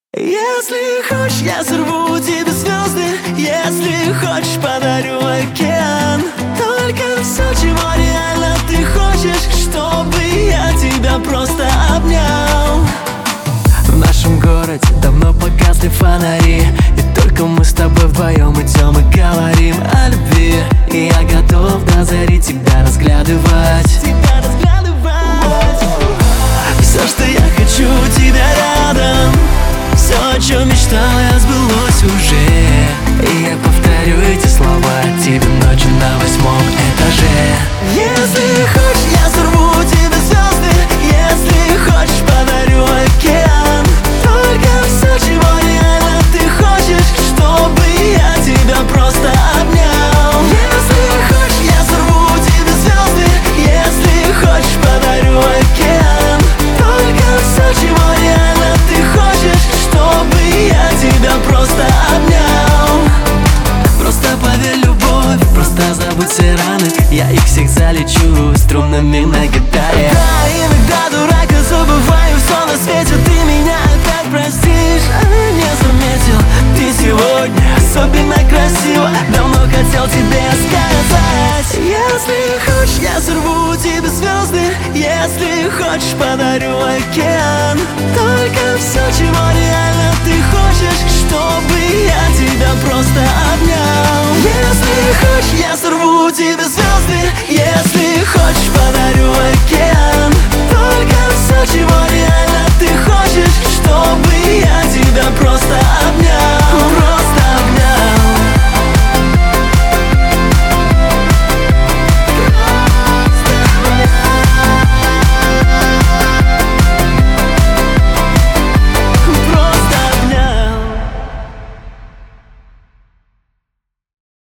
Если хочешь, я сорву тебе звезды. Если хочешь, подарю океан. Только все, чего реально ты хочешь, чтобы я тебя просто обнял. В нашем городе давно погасли фонари, и только мы с тобой вдвоем идем и говорим о любви. И я готов до зари тебя разглядывать. Все, что я хочу, тебя рядом. Все, о чем мечтал, я сбылось уже. И я повторю эти слова тебе ночью на 8-м этаже. Если хочешь, я сорву тебе звезды. Если хочешь, подарю океан. Только все, чего реально ты хочешь, чтобы я тебя просто обнял. Если хочешь, я сорву тебе звезды. Если хочешь, подарю океан. Только все, чего реально ты хочешь, чтобы я тебя просто обнял. Просто поверь, любовь, просто забудь все раны. Я их всех залечу струнами на гитаре. Да, иногда дурак, и забываю все на свете. Ты меня опять простишь, не заметил. Ты сегодня особенно красива. Давно хотел тебе сказать. Если хочешь, я сорву тебе звезды. Если хочешь, подарю океан. Только все, чего реально ты хочешь, чтобы я тебя просто обнял. Если хочешь, я